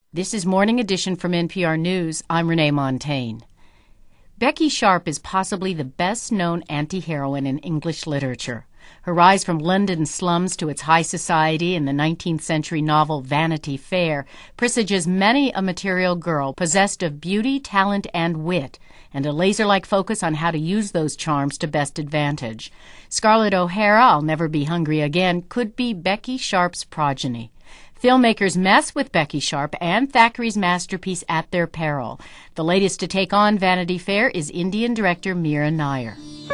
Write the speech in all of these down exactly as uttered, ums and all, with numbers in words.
This is Morning Edition from N P R News. I'm Renee Montagne. Becky Sharp is possibly the best-known anti-heroine in English literature. Her rise from London slums to its high society in the nineteenth century novel Vanity Fair presages many a material girl possessed of beauty, talent, and wit, and a laser-like focus on how to use those charms to best advantage. Scarlett O'Hara, I'll Never Be Hungry Again, could be Becky Sharp's progeny. Filmmakers mess with Becky Sharp and Thackeray's masterpiece at their peril. The latest to take on Vanity Fair is Indian director Meera Nair.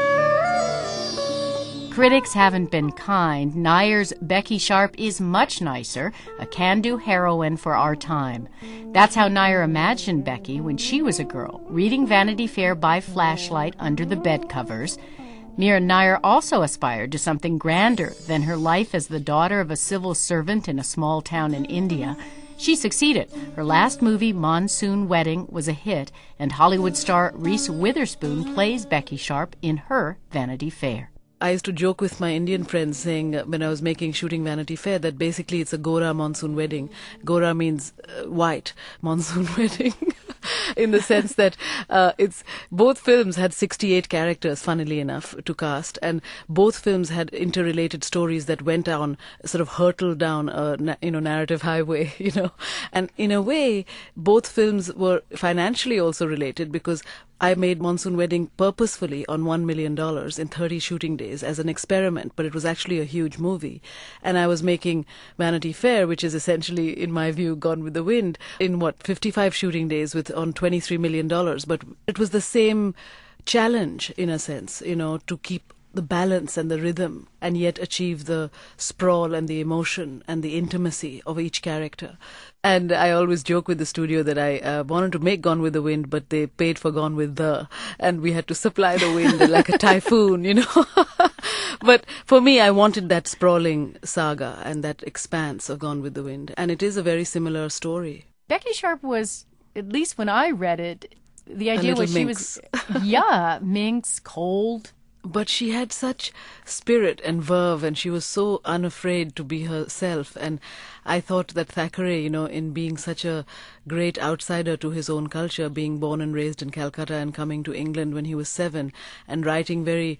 Critics haven't been kind. Nair's Becky Sharp is much nicer, a can-do heroine for our time. That's how Nair imagined Becky when she was a girl, reading Vanity Fair by flashlight under the bed covers. Meera Nair also aspired to something grander than her life as the daughter of a civil servant in a small town in India. She succeeded. Her last movie, Monsoon Wedding, was a hit, and Hollywood star Reese Witherspoon plays Becky Sharp in her Vanity Fair. I used to joke with my Indian friends saying uh, when I was making Shooting Vanity Fair that basically it's a Gora monsoon wedding. Gora means uh, white, monsoon wedding. In the sense that uh, it's both films had sixty-eight characters, funnily enough, to cast, and both films had interrelated stories that went on, sort of hurtled down a na- you know narrative highway, you know. And in a way, both films were financially also related because I made Monsoon Wedding purposefully on one million dollars in thirty shooting days as an experiment, but it was actually a huge movie. And I was making Vanity Fair, which is essentially, in my view, Gone with the Wind, in what, fifty-five shooting days with on twenty-three million dollars. But it was the same challenge, in a sense, you know, to keep the balance and the rhythm and yet achieve the sprawl and the emotion and the intimacy of each character. And I always joke with the studio that I uh, wanted to make Gone with the Wind, but they paid for Gone with the, and we had to supply the wind like a typhoon, you know. But for me, I wanted that sprawling saga and that expanse of Gone with the Wind. And it is a very similar story. Becky Sharp was, at least when I read it, the idea was she minx. was, yeah, minx, cold. But she had such spirit and verve, and she was so unafraid to be herself. And I thought that Thackeray, you know, in being such a great outsider to his own culture, being born and raised in Calcutta and coming to England when he was seven, and writing very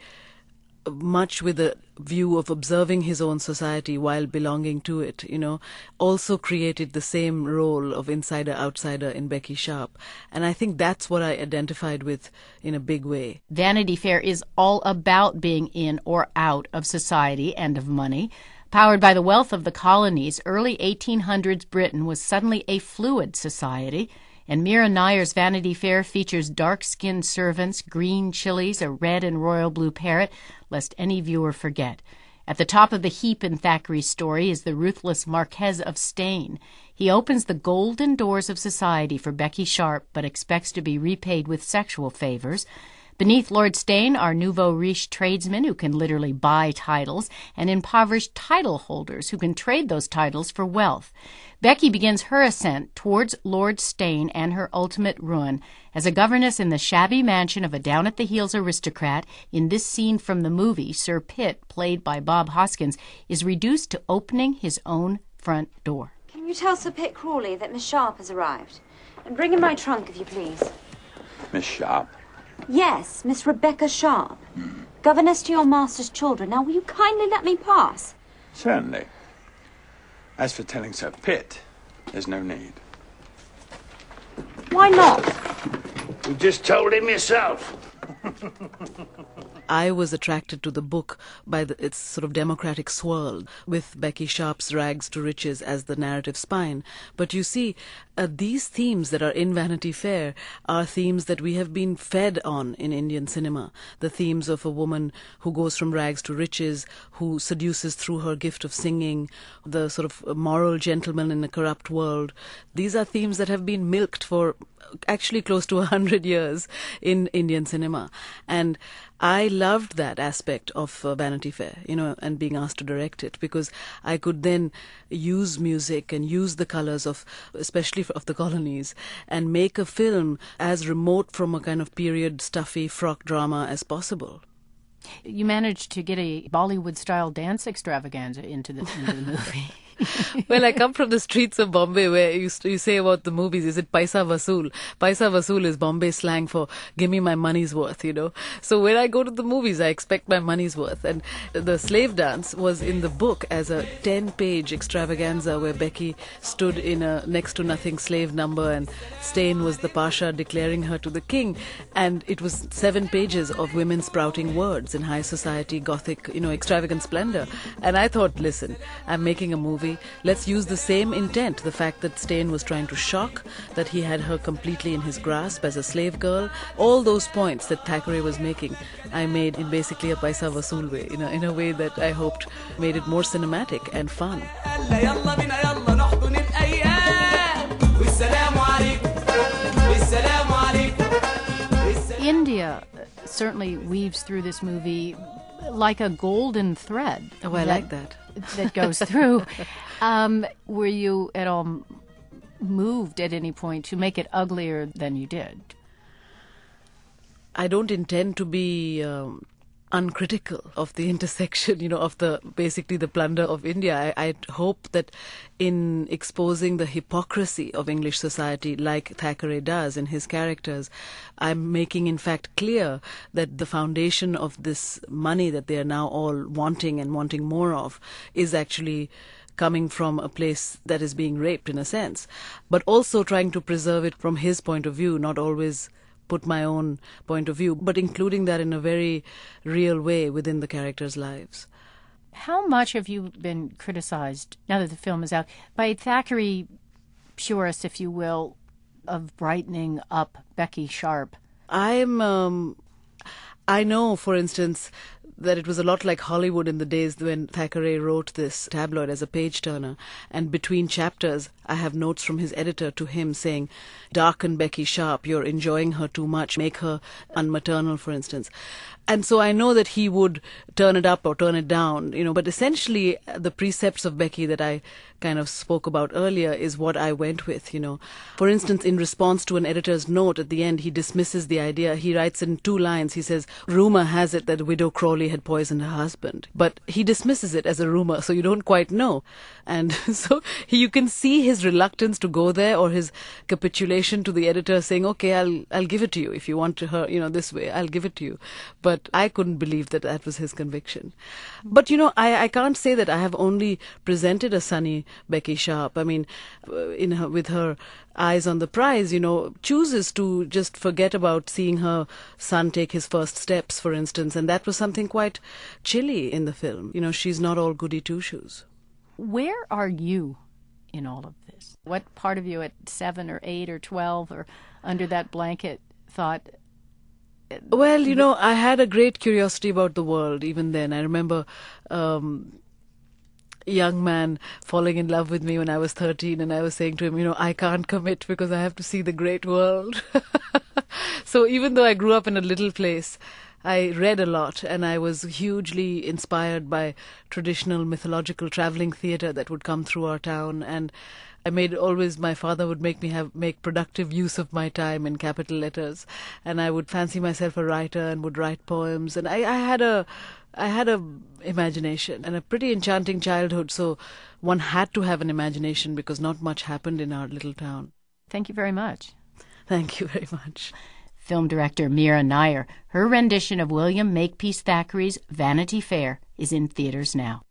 much with a view of observing his own society while belonging to it, you know, also created the same role of insider-outsider in Becky Sharp. And I think that's what I identified with in a big way. Vanity Fair is all about being in or out of society and of money. Powered by the wealth of the colonies, early eighteen hundreds Britain was suddenly a fluid society. And Meera Nair's Vanity Fair features dark-skinned servants, green chilies, a red and royal blue parrot, lest any viewer forget. At the top of the heap in Thackeray's story is the ruthless Marquess of Steyne. He opens the golden doors of society for Becky Sharp, but expects to be repaid with sexual favors. Beneath Lord Steyne are nouveau riche tradesmen who can literally buy titles, and impoverished title holders who can trade those titles for wealth. Becky begins her ascent towards Lord Steyne and her ultimate ruin as a governess in the shabby mansion of a down-at-the-heels aristocrat. In this scene from the movie, Sir Pitt, played by Bob Hoskins, is reduced to opening his own front door. Can you tell Sir Pitt Crawley that Miss Sharp has arrived? And bring in my trunk, if you please. Miss Sharp? Yes, Miss Rebecca Sharp. Mm. Governess to your master's children. Now, will you kindly let me pass? Certainly. As for telling Sir Pitt, there's no need. Why not? You just told him yourself. I was attracted to the book by the, its sort of democratic swirl, with Becky Sharp's rags to riches as the narrative spine. But you see, uh, these themes that are in Vanity Fair are themes that we have been fed on in Indian cinema. The themes of a woman who goes from rags to riches, who seduces through her gift of singing, the sort of moral gentleman in a corrupt world. These are themes that have been milked for actually close to a hundred years in Indian cinema. And I loved that aspect of uh, Vanity Fair, you know, and being asked to direct it, because I could then use music and use the colors of, especially of the colonies, and make a film as remote from a kind of period stuffy frock drama as possible. You managed to get a Bollywood-style dance extravaganza into the, into the movie. Well, I come from the streets of Bombay where you, you say about the movies, is it paisa vasool? Paisa vasool is Bombay slang for give me my money's worth, you know. So when I go to the movies, I expect my money's worth. And the slave dance was in the book as a ten-page extravaganza where Becky stood in a next-to-nothing slave number and Stain was the pasha declaring her to the king. And it was seven pages of women sprouting words in high society, gothic, you know, extravagant splendor. And I thought, listen, I'm making a movie. Let's use the same intent. The fact that Stain was trying to shock, that he had her completely in his grasp as a slave girl. All those points that Thackeray was making, I made in basically a paisa vasool way, you know, in a way that I hoped made it more cinematic and fun. India certainly weaves through this movie like a golden thread. Oh, I that, like that. That goes through. um, were you at all moved at any point to make it uglier than you did? I don't intend to be um, uncritical of the intersection, you know, of the basically the plunder of India. I, I hope that in exposing the hypocrisy of English society, like Thackeray does in his characters, I'm making in fact clear that the foundation of this money that they are now all wanting and wanting more of is actually coming from a place that is being raped in a sense, but also trying to preserve it from his point of view, not always put my own point of view, but including that in a very real way within the characters' lives. How much have you been criticized, now that the film is out, by Thackeray purists, if you will, of brightening up Becky Sharp? I'm, um, I know, for instance, that it was a lot like Hollywood in the days when Thackeray wrote this tabloid as a page-turner. And between chapters, I have notes from his editor to him saying, darken Becky Sharp, you're enjoying her too much, make her unmaternal, for instance. And so I know that he would turn it up or turn it down, you know, but essentially the precepts of Becky that I kind of spoke about earlier is what I went with, you know. For instance, in response to an editor's note at the end, he dismisses the idea. He writes in two lines, he says, rumor has it that Widow Crawley had poisoned her husband. But he dismisses it as a rumor, so you don't quite know. And so he, you can see his reluctance to go there, or his capitulation to the editor saying, okay, I'll I'll give it to you. If you want to her, you know, this way, I'll give it to you. But I couldn't believe that that was his conviction. But, you know, I, I can't say that I have only presented a sunny Becky Sharp. I mean, in her, with her eyes on the prize, you know, chooses to just forget about seeing her son take his first steps, for instance. And that was something quite chilly in the film. You know, she's not all goody two-shoes. Where are you in all of this? What part of you at seven or eight or twelve or under that blanket thought... Well, you know, I had a great curiosity about the world even then. I remember um, a young man falling in love with me when I was thirteen, and I was saying to him, you know, I can't commit because I have to see the great world. So even though I grew up in a little place, I read a lot, and I was hugely inspired by traditional mythological traveling theatre that would come through our town. And I made always, my father would make me have make productive use of my time in capital letters, and I would fancy myself a writer and would write poems. And I, I had a, I had a imagination and a pretty enchanting childhood. So one had to have an imagination because not much happened in our little town. Thank you very much. Thank you very much. Film director Mira Nair. Her rendition of William Makepeace Thackeray's Vanity Fair is in theaters now.